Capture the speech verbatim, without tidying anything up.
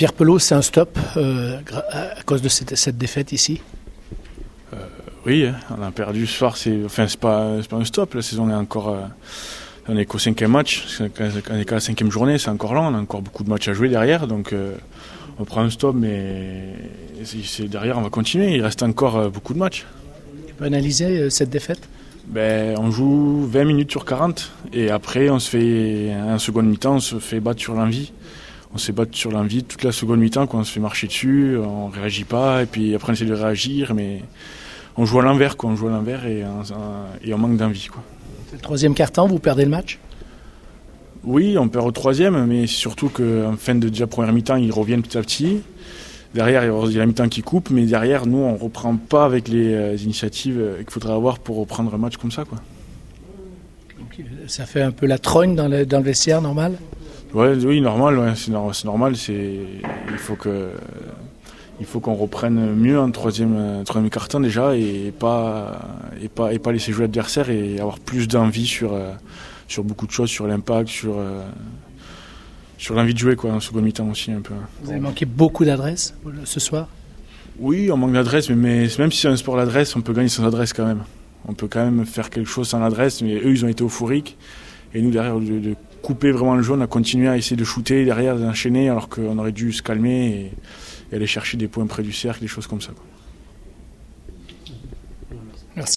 Pierre Pelot, c'est un stop euh, à cause de cette, cette défaite ici? euh, Oui, on a perdu ce soir. C'est, enfin, c'est pas, c'est pas un stop. La saison est encore. Euh, on est qu'au cinquième match. On est qu'à la cinquième journée. C'est encore long. On a encore beaucoup de matchs à jouer derrière. Donc, euh, on prend un stop, mais c'est, c'est derrière, on va continuer. Il reste encore euh, beaucoup de matchs. Tu peux analyser euh, cette défaite? Ben, on joue vingt minutes sur quarante. Et après, on se fait, en seconde mi-temps, on se fait battre sur l'envie. On s'est battu sur l'envie toute la seconde mi-temps, quand on se fait marcher dessus, on ne réagit pas, et puis après on essaie de réagir, mais on joue à l'envers, quoi. On joue à l'envers et on, et on manque d'envie, quoi. C'est le troisième quart-temps, vous perdez le match? Oui, on perd au troisième, mais c'est surtout qu'en fin de déjà première mi-temps, ils reviennent petit à petit. Derrière, il y a la mi-temps qui coupe, mais derrière, nous, on ne reprend pas avec les initiatives qu'il faudrait avoir pour reprendre un match comme ça, quoi. Donc, ça fait un peu la trogne dans le, dans le vestiaire, normal? Ouais, oui, normal, ouais, c'est, c'est normal. C'est, il faut que, il faut qu'on reprenne mieux en troisième, troisième quart-temps déjà et pas, et pas, et pas laisser jouer l'adversaire et avoir plus d'envie sur, sur beaucoup de choses, sur l'impact, sur, sur l'envie de jouer, quoi, en seconde mi-temps aussi un peu. Vous avez manqué beaucoup d'adresse ce soir? Oui, on manque d'adresse, mais, mais même si c'est un sport d'adresse, on peut gagner sans adresse quand même. On peut quand même faire quelque chose sans adresse, mais eux, ils ont été euphoriques et nous derrière de, de couper vraiment le jeu, on a continué à essayer de shooter derrière, d'enchaîner, alors qu'on aurait dû se calmer et, et aller chercher des points près du cercle, des choses comme ça, quoi.